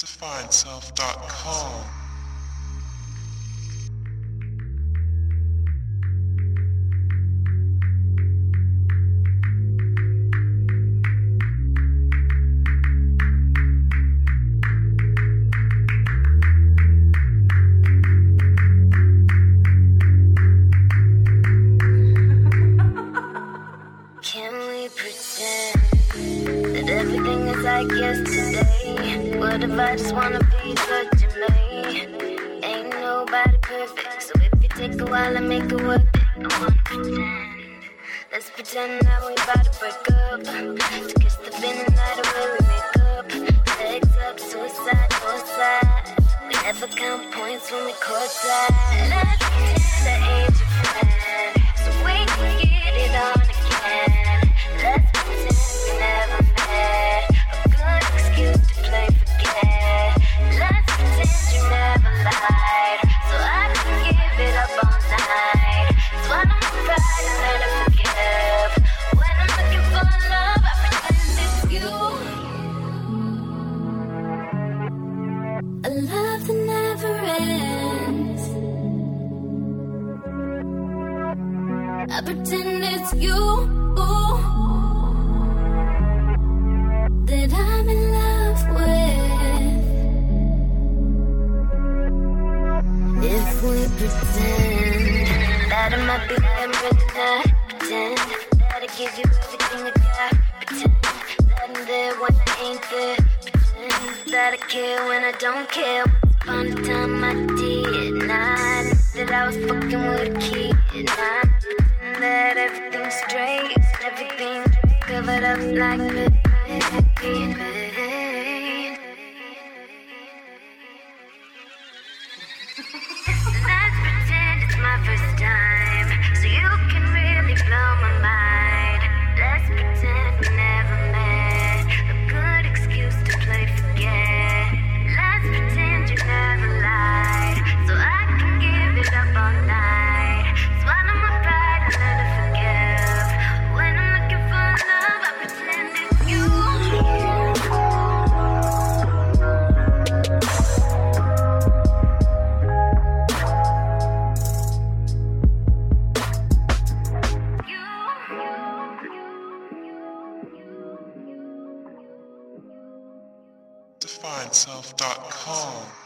DefineSelf.com. Can we pretend that everything is like yesterday? What if I just wanna be touching me? Ain't nobody perfect, so if you take a while and make it worth it, I wanna pretend. Let's pretend that we about to break up, to kiss the thin night away we make up. Legs up, suicide, suicide. We never count points when we courtside. Let's pretend I ain't your friend, so we can get it on again. Let's pretend we never met, a good excuse to play forget. Let's pretend you never lied, so I can give it up all night. Swallow my pride and let it forgive. When I'm looking for love, I pretend it's you. A love that never ends. I pretend it's you that I'm in love with. If we pretend that I might be there, but not pretend that I give you everything I got. Pretend that I'm there when I ain't there. Pretend that I care when I don't care. Once upon a time I did not know that I was fucking with a kid. Now I pretend that everything's straight, everything covered up like pain. Let's pretend it's my first time, so you can really blow my mind. Let's pretend we never met, a good excuse to play forget. Let's pretend you never lied, so I can give it up all night. Swallow my pride and let it forgive. When I'm looking for love, I pretend it's you. DefineSelf.com.